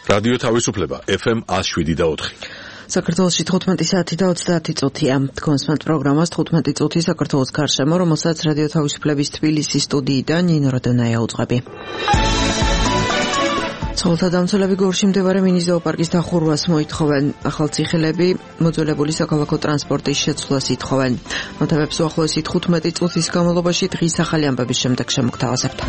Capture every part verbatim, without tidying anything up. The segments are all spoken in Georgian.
რადიო თავისუფლება ეფ ემ one oh seven და four. საქართველოში თხუთმეტი საათი და ოცდაათი წუთია. Თქვენს პროგრამას თხუთმეტი წუთი საქართველოს გარშემო, რომელსაც რადიო თავისუფლების თბილისის სტუდიიდან ნინო როდონაია უძღვები. ცხოველთა დამცველები გორში მდებარე მინი ზოოპარკის დახურვას მოითხოვენ. ახალციხელები მოძველებული საქალაქო ტრანსპორტის შეცვლას ითხოვენ. მოთამებს უახლოესი თხუთმეტი წუთის განმავლობაში დღის ახალი ამბების შემდეგ შემოგთავაზებთ.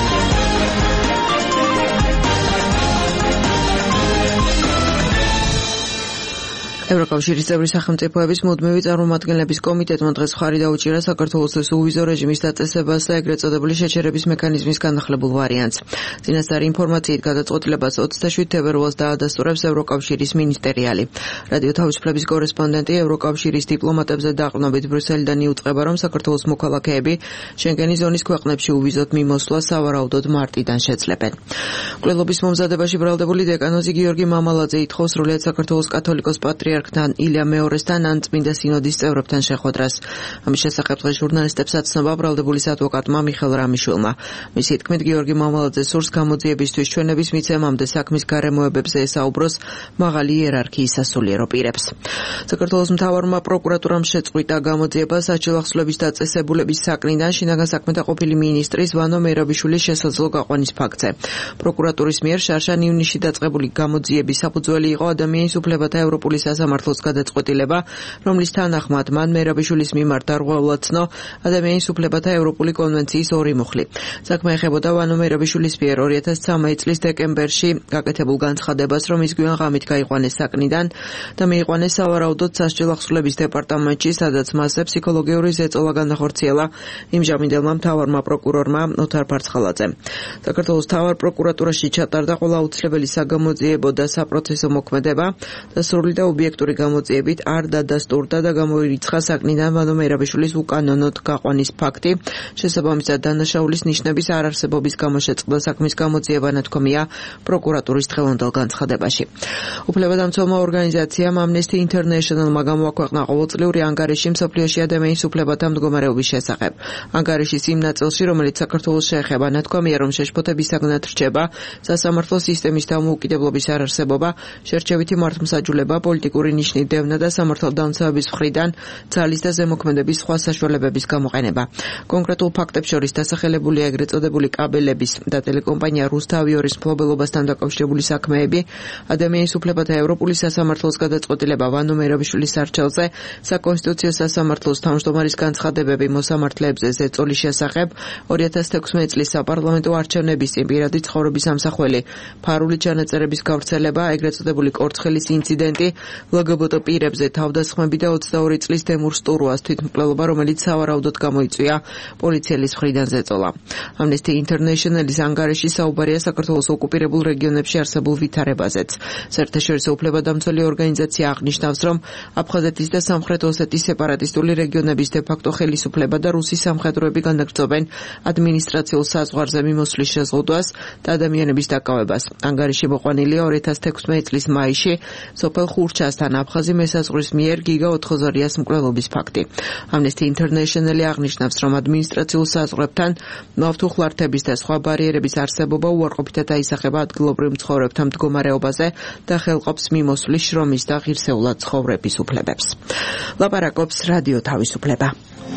ევროკავშირის წევრი სახელმწიფოების მუდმივი წარმომადგენლების კომიტეტმა დღეს მხარი დაუჭირა საქართველოს უვიზო რეჟიმის დაწესებას და ეგრეთ წოდებული შეჩერების მექანიზმის განახლებულ ვარიანტს. წინასწარი ინფორმაციით გადაწყვეტილებას ოცდაშვიდ თებერვალს დაადასტურებს ევროკავშირის მინისტერიალი. რადიო თავისუფლების კორესპონდენტი ევროკავშირის დიპლომატებზე დაყრდნობით ბრიუსელიდან იუწყება, რომ საქართველოს მოქალაქეები შენგენის ზონის ქვეყნებში უვიზოდ მიმოსვლა სავარაუდოდ მარტიდან შეძლებენ. მკვლელობის მომზადებაში ბრალდებული დეკანოზი გიორგი მამალაძე ითხოვს სრულიად საქართველოს კათოლიკოს პატრიარქ ილია მეორესთან ან წმინდა სინოდის წევრებთან შეხვედრას. ამის შესახებ დღეს ჟურნალისტებს აცნობა ბრალდებულის ადვოკატმა მიხელ რამიშვილმა. მისი თქმით, გიორგი მამალაძე სურს გამოძიებისთვის ჩვენების მიცემამდე საქმის გარემოებებზე ესაუბროს მაღალი იერარქიის სასულიერო პირებს. საქართველოს მთავარმა პროკურატურამ შეწყვიტა გამოძიება საჯელახსოვრების დაწესებულების საკნიდან შინაგან საქმეთა ყოფილი მინისტრის ვანო მერაბიშვილის შესაძლო გაყვანის ფაქტზე. პროკურატურის მიერ შარშან ივნისში დაწყებული გამოძიების საფუძველი იყო ადამიანის უფლებათა ევროპული სამართლოს გადაწყვეტილება, რომლის თანახმად მან მერაბიშვილის მიმართ დარღვევლად ცნო ადამიანის უფლებათა ევროპული კონვენციის ორი მუხლი. საქმე ეხებოდა ვანო მერაბიშვილის მიერ ორი ათას ცხრამეტი წლის დეკემბერში გაკეთებულ განცხადებას, რომ ის გვიან ღამით გაიყვანეს საკნიდან და მიიყვანეს სავარაუდოდ სასჯელახსოვრების დეპარტამენტში, სადაც მასზე ფსიქოლოგიური ზეწოლა განახორციელა იმჟამინდელმა მთავარმა პროკურორმა ოთარ ფარცხალაძემ. საქართველოს მთავარ პროკურატურაში ჩატარდა ყველა აუცილებელი საგამოძიებო და საპროცესო მოქმედება და სრული და ობიექტური გამოძიებით არ დადასტურდა და გამოირიცხა საკნიდან ვანო მერაბიშვილის უკანონოდ გაყვანის ფაქტი. შესაბამისად დანაშაულის ნიშნების არარსებობის გამო შეწყდა საქმის გამოძიება, ნათქვამია პროკურატურის დღევანდელ განცხადებაში. უფლებადამცველმა ორგანიზაციამ Amnesty International-მა გამოაქვეყნა ყოველწლიური ანგარიში მსოფლიოში ადამიანის უფლებათა მდგომარეობის შესახებ. ანგარიშის იმ ნაწილში, რომელიც საქართველოს შეეხება, ნათქვამია, რომ შეშფოთებისაგან რჩება სასამართლო სისტემის დამოუკიდებლობის არარსებობა, შერჩევითი მართლმსაჯულება, პოლიტიკური ნიშნის დევნა და სამართალდამცავების მხრიდან ძალის და ზემოქმედების სხვა საშუალებების გამოყენება. კონკრეტულ ფაქტებს შორის დასახელებულია ეგრეთ წოდებული კაბელების და ტელეკომპანია რუსთავიორის მფლობელობასთან დაკავშირებული საქმეები, ადამიანის უფლებათა ევროპული სასამართლოს გადაწყვეტილება ვანო მერაბიშვილის არჩევზე, საკონსტიტუციო სასამართლოს თავმჯდომარის განცხადებები მოსამართლეებზე ზეწოლის შესახებ, ორი ათას თექვსმეტი წლის საპარლამენტო არჩევნების წინ პირადი ცხოვრების ამსახველი, ფარული ჩანაწერების გავრცელება, ეგრეთ წოდებული კორცხელის ინციდენტი, ლგბტ პირებზე თავდასხმები და ოცდაორი წლის დემურ სტურუას თვითმკვლელობა, რომელიც სავარაუდოდ გამოიწვია პოლიციელის მხრიდან ზეწოლა. Amnesty International-ის ანგარიში საუბარია საქართველოს ოკუპირებულ რეგიონებში არსებულ ვითარებაზეც. საერთაშორისო უფლებადამცველი ორგანიზაცია აღნიშნავს, რომ აფხაზეთის და სამხრეთ ოსეთის სეპარატისტული რეგიონების დე-ფაქტო ხელისუფლება და რუსი სამხედროები განაგრძობენ ადმინისტრაციულ საზღვარზე მიმოსვლის შეზღუდვას და ადამიანების დაკავებას. ანგარიში მოყვანილია ორი ათას თექვსმეტი წლის მაისში სოფელ ხურჩასთან აფხაზი მესაზღვრის მიერ გიგა ოთხოზორიას მკვლელობის ფაქტი. Amnesty International აღნიშნავს, რომ ადმინისტრაციულ საზღვრებთან ნავთუხლართების და სხვა ბარიერების არსებობა უარყოფითად აისახება ადგილობრივ მცხოვრებთა მდგომარეობაზე და ხელყოფს მიმოსვლის, შრომის და ღირსეულად ცხოვრების უფლებებს. ლაპარაკობს რადიო თავისუფლება.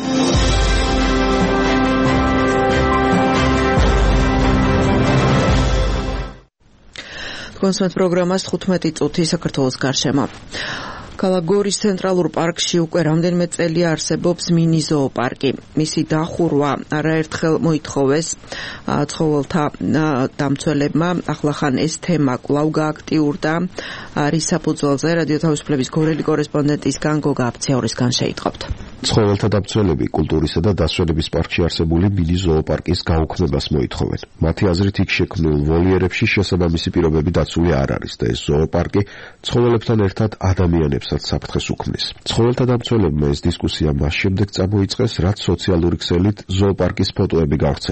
კონსერტ პროგრამას თხუთმეტი წუთი საქართველოს გარშემო. ქალაქ გორის ცენტრალურ პარკში უკვე რამდენიმე წელია არსებობს მინი ზოოპარკი. მისი დახურვა არაერთხელ მოითხოვეს ცხოველთა დამცველებმა. ახლახან ეს თემა კვლავ გააქტიურდა. რის საფუძველზე რადიო თავისუფლების გორელი კორესპონდენტისგან გოგა აფცეორისგან შეიტყობთ. ცხოველთა დამცველები კულტურისა და დასვენების პარკში არსებული მინი ზოოპარკის გაუქმებას მოითხოვენ. მათი აზრით, იქ შექმნილ ვოლიერებში შესაბამისი პირობები დაცული არ არის და ეს ზოოპარკი ცხოველებთან ერთად ადამიანებსაც საფრთხეს უქმნის. ცხოველთა დამცველებმა ეს დისკუსია მას შემდეგ წამოიწყეს, რაც სოციალური ქსელით ზოოპარკის ფოტოები გავრცელდა.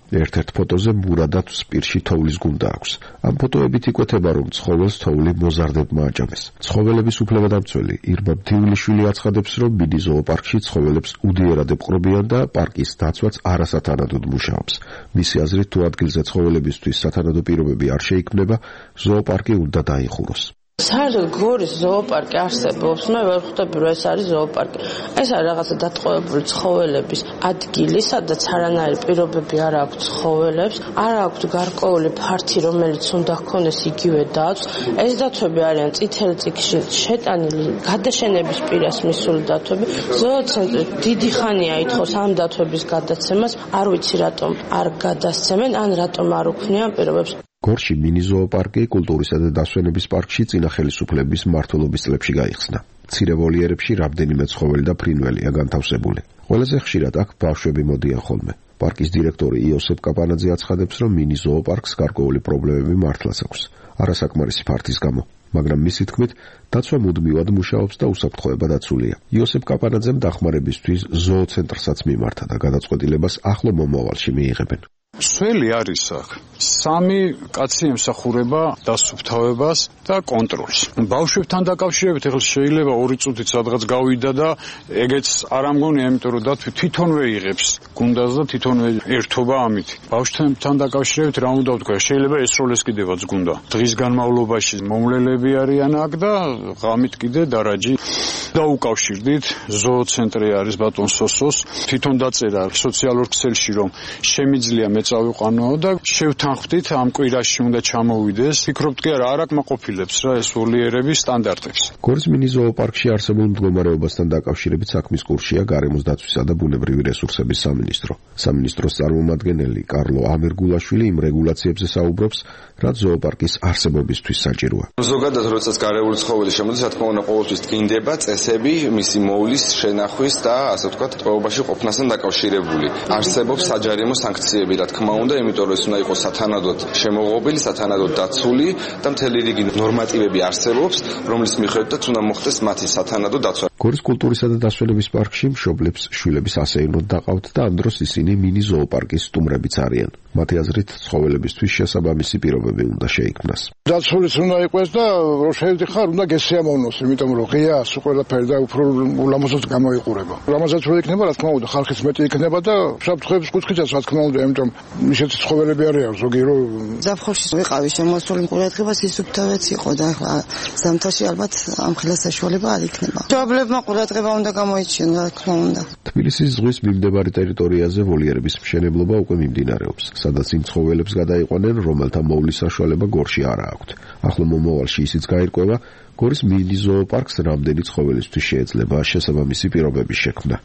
ერთ-ერთ ფოტოზე მურადად სპირში თოვლის გუნდა აქვს. ამ ფოტოებით იკვეთება, რომ ცხოველს თოვლი მოზარდებმა აჭამეს. ცხოველების უფლებადამცველი ირმა ბთივილიშვილი აცხადებს, რომ მინი ზოოპარკში ცხოველებს უდიერად ეპყრობიან და პარკის დაცვაც არასათანადოდ მუშაობს. მისი აზრით, თუ ადგილზე ცხოველებისთვის სათანადო პირობები არ შეიქმნება, ზოოპარკი უნდა დაიხუროს. საერთოდ გორის ზოოპარკი არსებობს, მე ვერ ხვდები, რომ ეს არის ზოოპარკი. ეს არის რაღაცა დატყვევებული ცხოველების ადგილი, სადაც არანაირი პირობები არ აქვს ცხოველებს, არ აქვს გარკვეული ფართი, რომელიც უნდა ჰქონდეს იგივე დაცვს. ეს დათვები არიან წითელ წიგნში შეტანილი გადაშენების პირას მისული დათვები. ზოოცენტრი დიდი ხანია ითხოვს ამ დათვების გადაცემას, არ ვიცი რატომ არ გადასცემენ, ან რატომ არ უქმნიან პირობებს. გორში მინი ზოოპარკი კულტურისა და დასვენების პარკში წინა ხელისუფლების მმართველობის წლებში გაიხსნა. მცირე ვოლიერებში რამდენიმე ცხოველი და ფრინველია განთავსებული. ყველაზე ხშირად აქ ბავშვები მოდიან ხოლმე. პარკის დირექტორი იოსებ კაპანაძე აცხადებს, რომ მინი ზოოპარკს გარკვეული პრობლემები მართლაც აქვს. არასაკმარისი ფართის გამო. მაგრამ მისი თქმით, დაცვა მუდმივად მუშაობს და უსაფრთხოება დაცულია. იოსებ კაპანაძემ დახმარებისთვის ზოოცენტრსაც მიმართა და გადაწყვეტილებას ახლო მომავალში მიიღებენ. სველი არის აქ. სამი კაცი ემსახურება დასუფთავებას და კონტროლს. ბავშვებთან დაკავშირებით ახლა შეიძლება ორი წუთით სადღაც გავიდა და ეგეც არ ამგონია, იმიტომ რომ და თვითონვე იღებს გუნდას და თვითონვე ერთობა ამით. ბავშვებთან დაკავშირებით რა უნდა ვთქვა, შეიძლება ესროლეს კიდევაც გუნდა. დღის განმავლობაში მომლელები არიან აქ და ღამით კიდე დარაჯი დაუკავშირდით. ზოოცენტრი არის ბატონ სოსოს. თვითონ დაწერა სოციალურ ქსელში, რომ შემიძლია წავიყვანო და შევთანხმდით ამ კვირაში უნდა ჩამოვიდეს. ფიქრობთ კი არა, არ აკმაყოფილებს რა ეს ვოლიერების სტანდარტებს. გორის მინი ზოოპარკში არსებულ მდგომარეობასთან დაკავშირებით საქმის კურსია გარემოს დაცვისა და ბუნებრივი რესურსების სამინისტრო. სამინისტროს წარმომადგენელი კარლო ამერგულაშვილი იმ რეგულაციებზე საუბრობს, რაც ზოოპარკის არსებობისთვის საჭიროა. ზოგადად, როდესაც გარეული ცხოველი შემოდის, რა თქმა უნდა, ყოველთვის დგინდება წესები მისი მოვლის, შენახვის და ასე ვთქვათ, ტყვეობაში ყოფნასთან დაკავშირებული. არსებობს საჯარიმო სანქციები, რა თქმა უნდა, იმიტომ რომ ეს უნდა იყოს სათანადოდ შემოღობილი, სათანადოდ დაცული და მთელი რიგი ნორმატივები არსებობს, რომლის მიხედვითაც უნდა მოხდეს მათი სათანადო დაცვა. გორის კულტურისა და დასვენების პარკში მშობლებს შვილების ასეირნოდ დაყავთ და ამ დროს ისინი მინი ზოოპარკის სტუმრებიც არიან. მათი აზრით, ცხოველებისთვის შესაბამისი პირობები უნდა შეიქმნას. დაცულიც უნდა იყოს და რო შევდიხარ, უნდა გესიამოვნოს, იმიტომ რომ ღია სულ ყველაფერი და უფრო ულამაზოდ გამოიყურება. რამაზაც რო იქნება, რა თქმა უნდა, ხალხიც მეტი იქნება და საფრთხეების კუთხითაც, რა თქმა უნდა, იმიტომ ისეთი ცხოველები არიან ზოგი რომ ზაფხულში ვიყავი შემოსული ყურადღებას ისუფთავეც იყო და ახლა ზამთარში ალბათ ამ ხელა საშუალება არ იქნება. მშობლებმა ყურადღება უნდა გამოიჩინონ, რა თქმა უნდა. თბილისის ზღვის მიმდებარე ტერიტორიაზე ვოლიერების მშენებლობა უკვე მიმდინარეობს, სადაც იმ ცხოველებს გადაიყვანენ, რომელთა მოვლის საშუალება გორში არ აქვთ. ახლო მომავალში ისიც გაირკვევა, გორის მინი ზოოპარკს რამდენი ცხოველისთვის შეიძლება შესაბამისი პირობების შექმნა.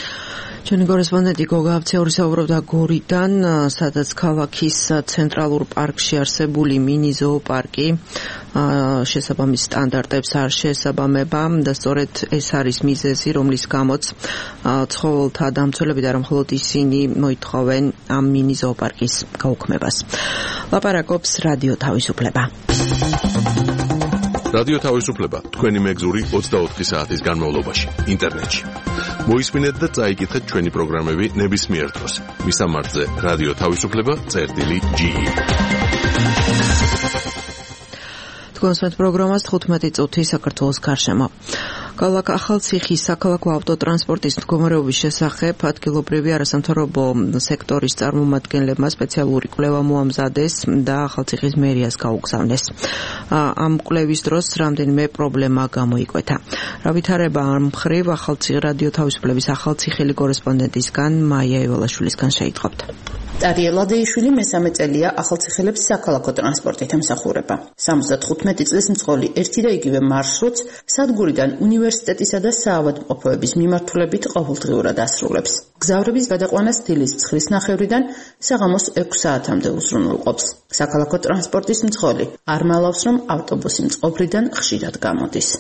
ჩვენი კორესპონდენტი გოგა აბცეური საუბრობდა გორიდან, სადაც ქალაქის ცენტრალურ პარკში არსებული მინი ზოოპარკი შესაბამის სტანდარტებს არ შეესაბამება და სწორედ ეს არის მიზეზი, რომლის გამოც ცხოველთა დამცველები და არა მხოლოდ ისინი მოითხოვენ ამ მინი ზოოპარკის გაუქმებას. ლაპარაკობს რადიო თავისუფლება. რადიო თავისუფლება თქვენი მეგზური ოცდაოთხი საათის განმავლობაში ინტერნეტში. მოისმინეთ და წაიკითხეთ ჩვენი პროგრამები ნებისმიერ დროს. მისამართზე რადიო თავისუფლება წერტილი ჯი. თქვენს პროგრამას თხუთმეტი წუთი საქართველოს გარშემო. ქალაქ ახალციხის საქალაქო ავტოტრანსპორტის მდგომარეობის შესახებ ადგილობრივი არასამთავრობო სექტორის წარმომადგენლებმა სპეციალური კვლევა მოამზადეს და ახალციხის მერიას გაუგზავნეს. ამ კვლევის დროს რამდენიმე პრობლემა გამოიკვეთა. რა ვითარება ამ მხრივ ახალციხის რადიო თავისუფლების ახალციხელი კორესპონდენტისგან მაია ევალაშვილისგან შეიტყობთ. ტარიელ ადეიშვილი მესამე წელია ახალციხელებს საქალაქო ტრანსპორტით ემსახურება. სამოცდათხუთმეტი წლის მწყოლი ერთი და იგივე მარშრუტს სადგურიდან უნივერსიტეტისა და საავადმყოფოების მიმართულებით ყოველდღიურად ასრულებს. გზავრების გადაყვანა სტილის ცხრის ნახევრიდან საღამოს ექვს საათამდე უზრუნველყოფს. საქალაქო ტრანსპორტის მწყოლი არ მალავს, რომ ავტობუსი მწყობრიდან ხშირად გამოდის.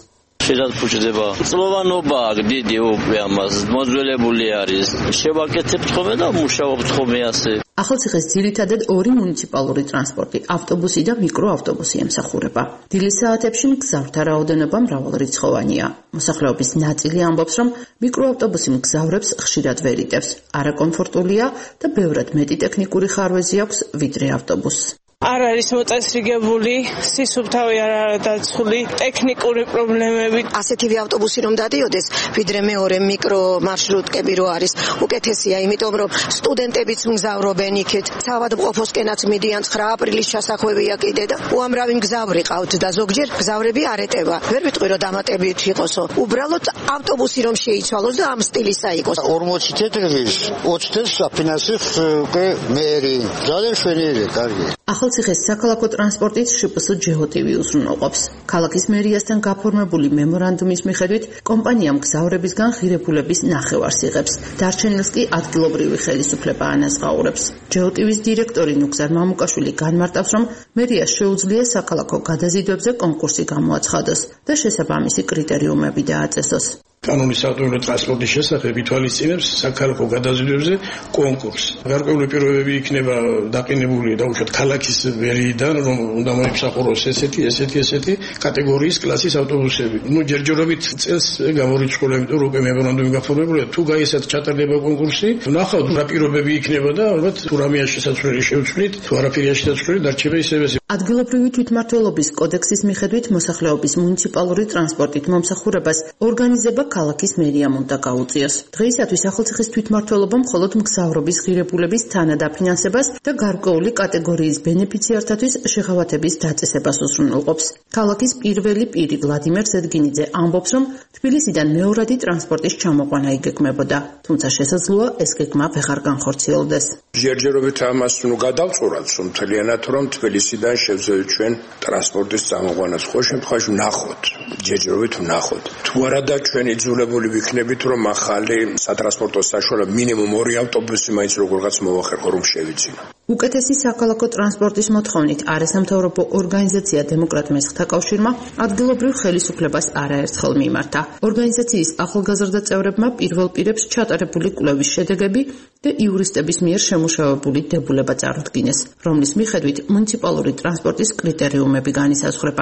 ხშირად ფუჭდება. წლოვანობა დიდი უკვე ამას მოძველებული არის. შევაკეთებთ ხოლმე და მუშაობთ ხოლმე ასე. ახალციხეს ძირითადად ორი მუნიციპალური ტრანსპორტი, ავტობუსი და მიკროავტობუსი ემსახურება. დილის საათებში მგზავრთა რაოდენობა მრავალრიცხოვანია. მოსახლეობის ნაწილი ამბობს, რომ მიკროავტობუსი მგზავრებს ხშირად ვერ იტევს, არაკომფორტულია და ბევრად მეტი ტექნიკური ხარვეზი აქვს ვიდრე ავტობუსს. არ არის მოწესრიგებული, სისუფთავი არ არის დაცული, ტექნიკური პრობლემები. ასეთივე ავტობუსი რომ დადიოდეს, ვიდრე მეორე მიკრო მარშრუტკები რო არის, უკეთესია, იმიტომ რომ სტუდენტებიც მგზავრობენ იქით. საავადმყოფოსკენაც მიდიან ცხრა აპრილის ჩასახვევია კიდე და უამრავი მგზავრი ყავთ და ზოგჯერ მგზავრები არ ეტევა. ვერ ვიტყვი რომ დამატებით იყოსო. უბრალოდ ავტობუსი რომ შეიცვალოს და ამ სტილისა იყოს. ორმოცი თეთრების ოცდას საფინანსებს უკვე მერი. ძალიან შვენიერი, კარგი. ახალციხეს საქალაქო ტრანსპორტით შპს ჯეჰოტივი უზრუნველყოფს. ქალაქის მერიასთან გაფორმებული მემორანდუმის მიხედვით კომპანია მგზავრებისგან ღირებულების ნახევარს იღებს. დარჩენილს კი ადგილობრივი ხელისუფლება ანაზღაურებს. ჯეჰოტივის დირექტორი ნუგზარ მამუკაშვილი განმარტავს, რომ მერიას შეუძლია საქალაქო გადაზიდვებზე კონკურსი გამოაცხადოს და შესაბამისი კრიტერიუმები დააწესოს. კანონის ავტომობილური ტრანსპორტის შესახებ ითვალისწინებს საქალაქო გადაზიდვებზე კონკურსს. გარკვეული პირობები იქნება დაყენებული დაუშვათ ქალაქის ვერიიდან, რომ უნდა მოიფსახუროს ესეთი, ესეთი, ესეთი კატეგორიის კლასის ავტობუსები. ნუ ჯერჯერობით წელს გამორიცხული, იმიტომ რომ უკვე მემორანდუმი გაფორმებულია. თუ გაიესათ ჩატარდება კონკურსი, ნახავთ რა პირობები იქნება და ალბათ თუ რამეა შესაძლებელი შევცვლით, თუ არაფერია შესაძლებელი დარჩება ისევე. ადგილობრივი თვითმმართველობის კოდექსის მიხედვით მოსახლეობის მუნიციპალური ტრანსპორტით მომსახურებას ორგანიზება ქალაქის მერიამ უნდა გაუწიოს. დღეისათვის ახალციხის თვითმმართველობა მხოლოდ მგზავრობის ღირებულების თანადაფინანსებას და გარკვეული კატეგორიის ბენეფიციართათვის შეღავათების დაწესებას უზრუნველყოფს. ქალაქის პირველი პირი ვლადიმერ ზედგინიძე ამბობს, რომ თბილისიდან მეორადი ტრანსპორტის ჩამოყვანა იგეგმებოდა, თუმცა შესაძლოა ეს გეგმა ვეღარ განხორციელდეს. ჯერჯერობით ამას ნუ გადავწურათ, რომ მთლიანად რომ თბილისიდან შევძელით ჩვენ ტრანსპორტის წამოყვანას. ხო შემთხვევაში ვნახოთ, ჯერჯერობით ვნახოთ. თუ არადა ჩვენ იძულებული ვიქნებით, რომ ახალი სატრანსპორტო საშუალება მინიმუმ ორი ავტობუსი მაინც როგორღაც მოვახერხო, რომ შევიძინო. უკეთესი საქალაქო ტრანსპორტის მოთხოვნით არასამთავრობო ორგანიზაცია დემოკრატ მესხთა კავშირმა ადგილობრივ ხელისუფლებას არაერთხელ მიმართა. ორგანიზაციის ახალგაზრდა წევრებმა პირველ პირებს ჩატარებული კვლევის შედეგები და იურისტების მიერ შემუშავებული დებულება წარუდგინეს, რომლის მიხედვით მუნიციპალური ტრანსპორტის კრიტერიუმები განისაზღვრება.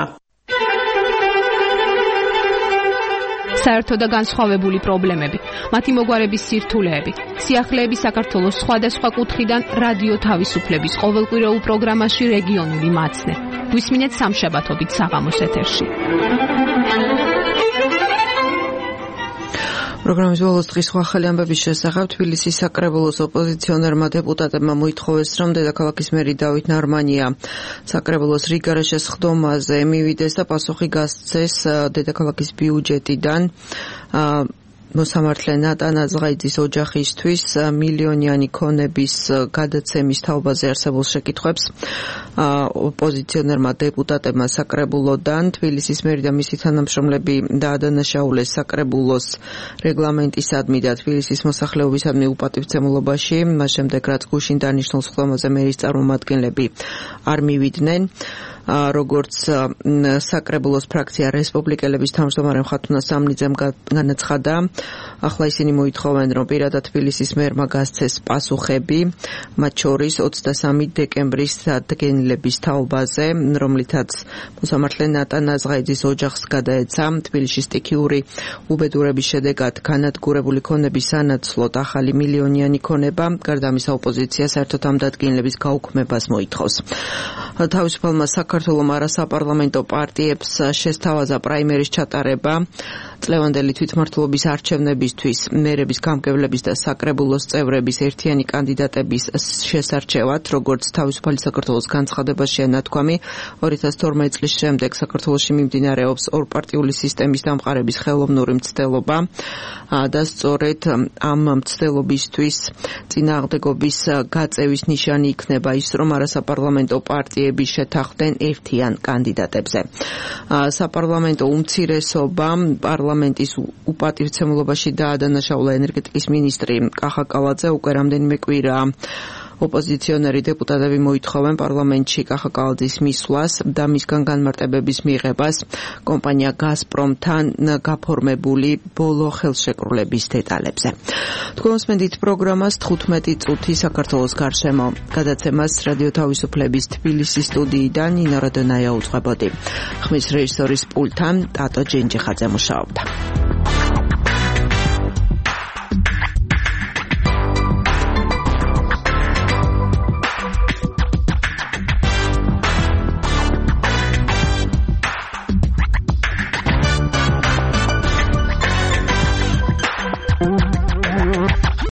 საერთო და განსხვავებული პრობლემები, მათი მოგვარების სირთულეები, სიახლეები საქართველოს სხვადასხვა კუთხიდან რადიო თავისუფლების ყოველკვირეულ პროგრამაში რეგიონული მაცნე. გვისმინეთ სამშაბათობით საღამოს ეთერში. პროგრამის ბოლოს დღის ახალი ამბების შესახებ თბილისის საკრებულოს ოპოზიციონერმა დეპუტატებმა მოითხოვეს, რომ დედაქალაქის მერი დავით ნარმანია საკრებულოს რიგარაშეს ხდომაზე მივიდეს და პასუხი გასცეს დედაქალაქის ბიუჯეტიდან მოსამართლე ნატა ნაზღაიძის ოჯახისთვის მილიონიანი ქონების გადაცემის თაობაზე არსებულ შეკითხვებს ოპოზიციონერმა დეპუტატებმა საკრებულოდან თბილისის მერი და მისი თანამშრომლები დაადანაშაულეს საკრებულოს რეგლამენტისადმი და თბილისის მოსახლეობისადმი უპატივცემულობაში, მას შემდეგ რაც გუშინ დანიშნულ ხდომაზე მერის წარმომადგენლები არ მივიდნენ. როგორც საკრებულოს ფრაქცია რესპუბლიკელების თავმჯდომარე მხატვრונה სამნიძემ განაცხადა, ახლა ისინი მოითხოვენ, რომ პირადად თბილისის მერმა გასცეს პასუხები, მათ შორის ოცდასამი დეკემბრის დადგენილების თაობაზე, რომლითაც მოსამართლე ნატა ნაზღაიძის ოჯახს გადაეცა თბილისში სტიქიური უბედურების შედეგად განადგურებული ქონების სანაცვლოდ ახალი მილიონიანი ქონება. გარდა ამისა, ოპოზიცია საერთოდ ამ დადგენილების გაუქმებას მოითხოვს. თავისუფალმა საქართველოს არასაპარლამენტო პარტიებს შესთავაზა პრაიმერის ჩატარება წლევანდელი თვითმმართველობის არჩევნებისთვის, მერების გამგებლების და საკრებულოს წევრების ერთიანი კანდიდატების შესარჩევად, როგორც თავისუფალი საქართველოს განცხადებაშია ნათქვამი, ორი ათას თორმეტი წლის შემდეგ საქართველოში მიმდინარეობს ორპარტიული სისტემის დამყარების ხელოვნური მცდელობა და სწორედ ამ მცდელობისთვის წინააღმდეგობის გაწევის ნიშანი იქნება ის, რომ არასაპარლამენტო პარტიები შეთანხმდნენ ერთიან კანდიდატებზე. საპარლამენტო უმცირესობა პარლამენტის უპატივცემულობაში დაადანაშაულა ენერგეტიკის მინისტრი კახა კალაძე უკვე რამდენიმე კვირაა. ოპოზიციონერი დეპუტატები მოითხოვენ პარლამენტში კახა კალაძის მისვლას და მისგან განმარტებების მიღებას კომპანია გაზპრომთან გაფორმებული ბოლო ხელშეკრულების დეტალებზე. თქვენ მოსმენთ პროგრამას თხუთმეტი წუთი საქართველოს გარშემო. გადაცემას რადიო თავისუფლების თბილისის სტუდიიდან ნინო რადონაია უძღვებოდი. ხმის რეჟისორის პულტთან ტატო ჯენჯიხაძე მუშაობდა.